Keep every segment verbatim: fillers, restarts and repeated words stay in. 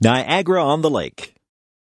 Niagara-on-the-Lake.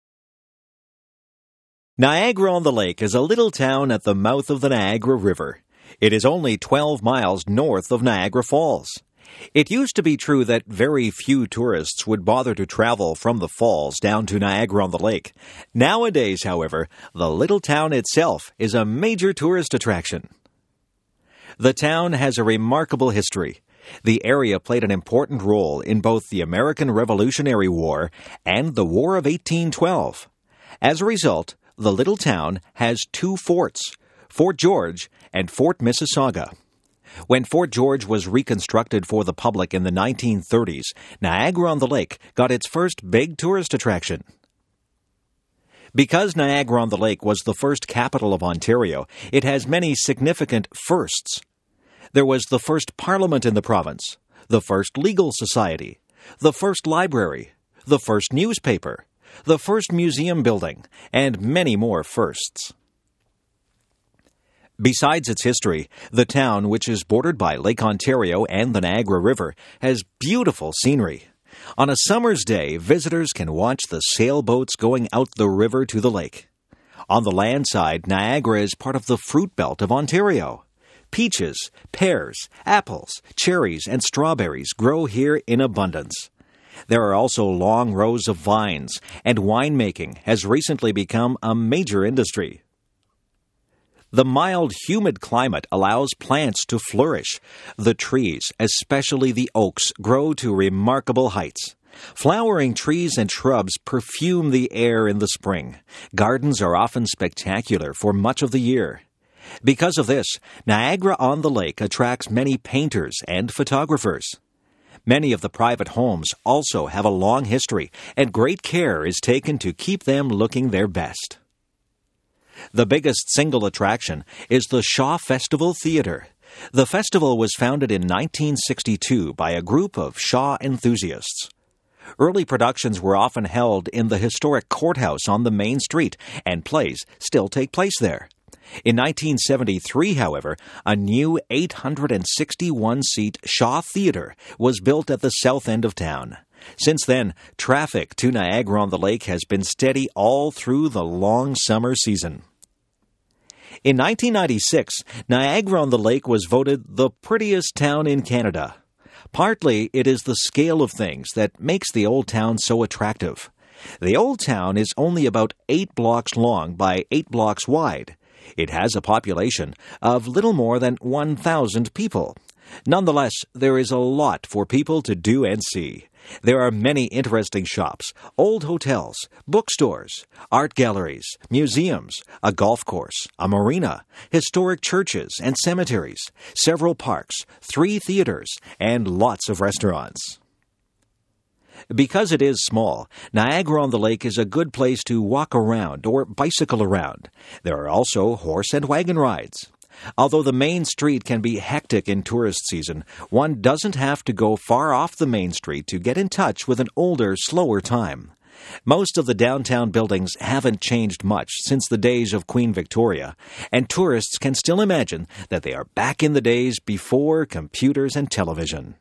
Niagara-on-the-Lake is a little town at the mouth of the Niagara River. It is only twelve miles north of Niagara Falls. It used to be true that very few tourists would bother to travel from the falls down to Niagara-on-the-Lake. Nowadays, however, the little town itself is a major tourist attraction. The town has a remarkable history. The area played an important role in both the American Revolutionary War and the War of eighteen twelve. As a result, the little town has two forts, Fort George and Fort Mississauga. When Fort George was reconstructed for the public in the nineteen thirties, Niagara-on-the-Lake got its first big tourist attraction. Because Niagara-on-the-Lake was the first capital of Ontario, it has many significant firsts. There was the first parliament in the province, the first legal society, the first library, the first newspaper, the first museum building, and many more firsts. Besides its history, the town, which is bordered by Lake Ontario and the Niagara River, has beautiful scenery. On a summer's day, visitors can watch the sailboats going out the river to the lake. On the land side, Niagara is part of the fruit belt of Ontario. Peaches, pears, apples, cherries, and strawberries grow here in abundance. There are also long rows of vines, and winemaking has recently become a major industry. The mild, humid climate allows plants to flourish. The trees, especially the oaks, grow to remarkable heights. Flowering trees and shrubs perfume the air in the spring. Gardens are often spectacular for much of the year. Because of this, Niagara-on-the-Lake attracts many painters and photographers. Many of the private homes also have a long history, and great care is taken to keep them looking their best. The biggest single attraction is the Shaw Festival Theatre. The festival was founded in nineteen sixty-two by a group of Shaw enthusiasts. Early productions were often held in the historic courthouse on the main street, and plays still take place there. In nineteen seventy-three, however, a new eight hundred sixty-one seat Shaw Theatre was built at the south end of town. Since then, traffic to Niagara-on-the-Lake has been steady all through the long summer season. In nineteen ninety-six, Niagara-on-the-Lake was voted the prettiest town in Canada. Partly, it is the scale of things that makes the old town so attractive. The old town is only about eight blocks long by eight blocks wide. It has a population of little more than one thousand people. Nonetheless, there is a lot for people to do and see. There are many interesting shops, old hotels, bookstores, art galleries, museums, a golf course, a marina, historic churches and cemeteries, several parks, three theaters, and lots of restaurants. Because it is small, Niagara-on-the-Lake is a good place to walk around or bicycle around. There are also horse and wagon rides. Although the main street can be hectic in tourist season, one doesn't have to go far off the main street to get in touch with an older, slower time. Most of the downtown buildings haven't changed much since the days of Queen Victoria, and tourists can still imagine that they are back in the days before computers and television.